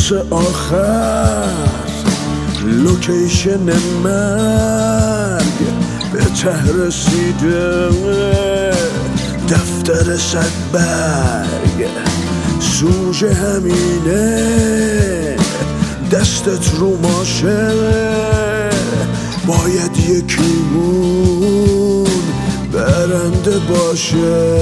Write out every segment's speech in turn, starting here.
روز آخر لوکیشن مرگ به ته رسیده، دفتر 100 برگ سوژه همینه، دستت رو ماشه باید یکیمون برنده باشه.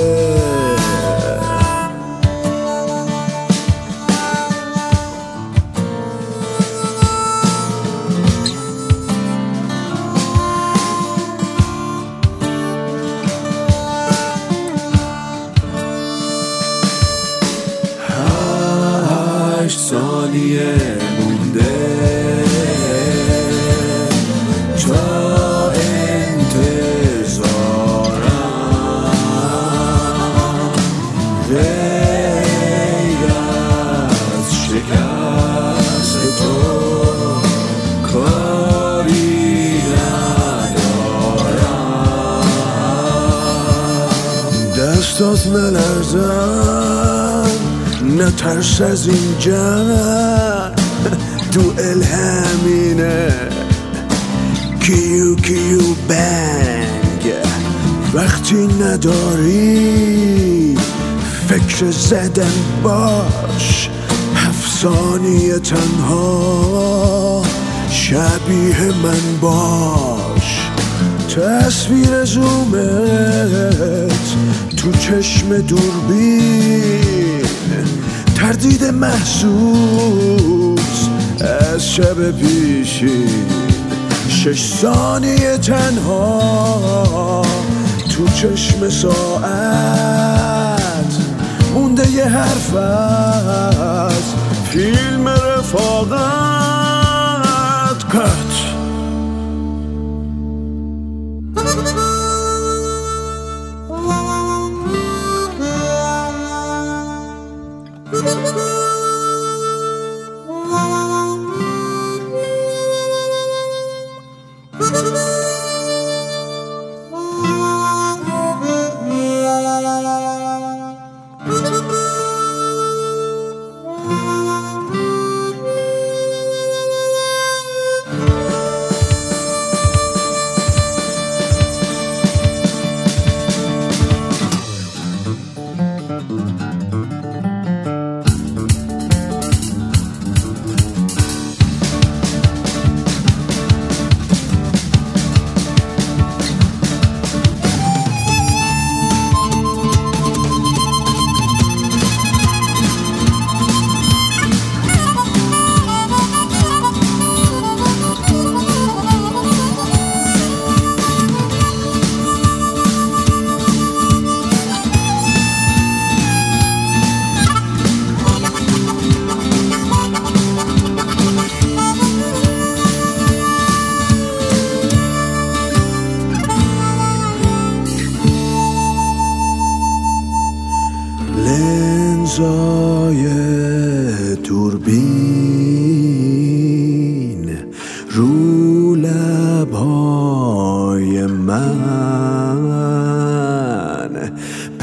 ثانیه مونده تا انتظارم، غیر از شکست تو کاری ندارم. دستات نلرزن، نترس از این جنگ، دوئل همینه، کیو کیو بنگ. وقتی نداری فکر زدن باش، 7 ثانیه تنها شبیه من باش. تصویر زومت تو چشم دوربین، تردید محسوس از شب پیشین. 6 ثانیه تنها تو چشم ساعت، مونده یه حرف از فیلم رفاقت. کات لنزای دوربین رو لبهای من،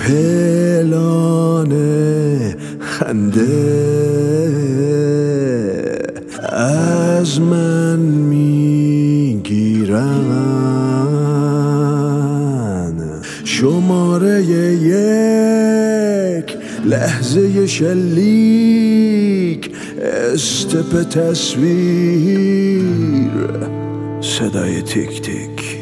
پلان خنده از من میگیرن. شماره 1 لحظه شلیک، استپ تصویر، صدای تیک تیک.